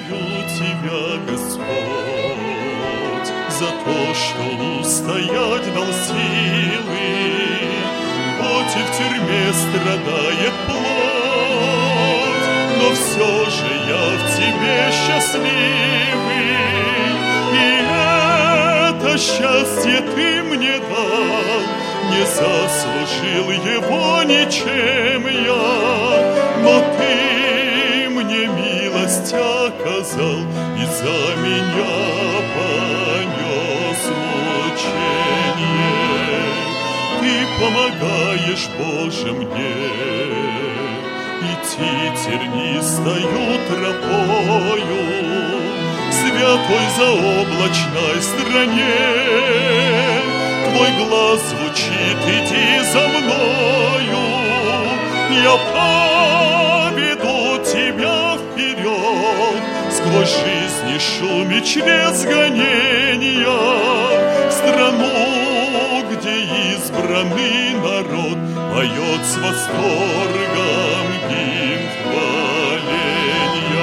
Тебя, Господь, за то, что устоять дал силы. Хоть и в тюрьме страдает плоть, но все же я в Тебе счастливый. И это счастье Ты мне дал, не заслужил его ничем я, но Ты мне милость оказал и за меня понес мучение. Ты помогаешь, Боже, мне идти тернистою тропою святой заоблачной стране. Твой глаз звучит: иди за мною, я поведу тебя вперед, сквозь жизнь и шум и через гонения, в страну, где избранный народ поет с восторгом гимн хваления.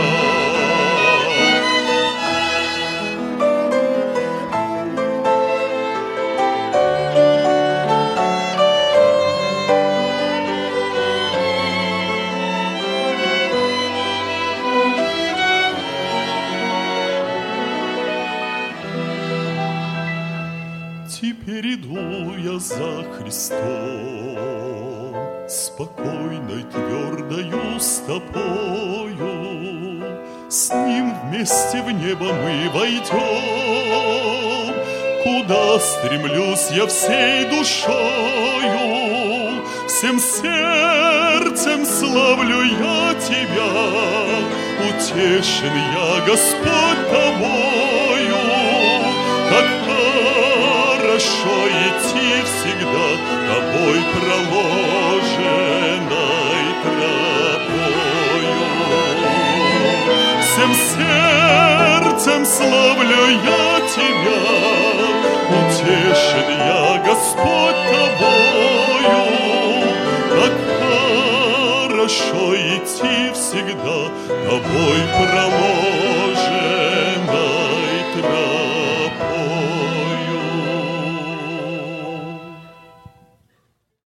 Теперь иду я за Христом, спокойной твердою стопою. С Ним вместе в небо мы войдем, куда стремлюсь я всей душою. Всем сердцем славлю я Тебя, утешен я, Господь, Тобою. Как хорошо идти всегда Тобой проложенной тропою. Всем сердцем славлю я Тебя, утешен я, Господь, Тобою. Как хорошо идти всегда Тобой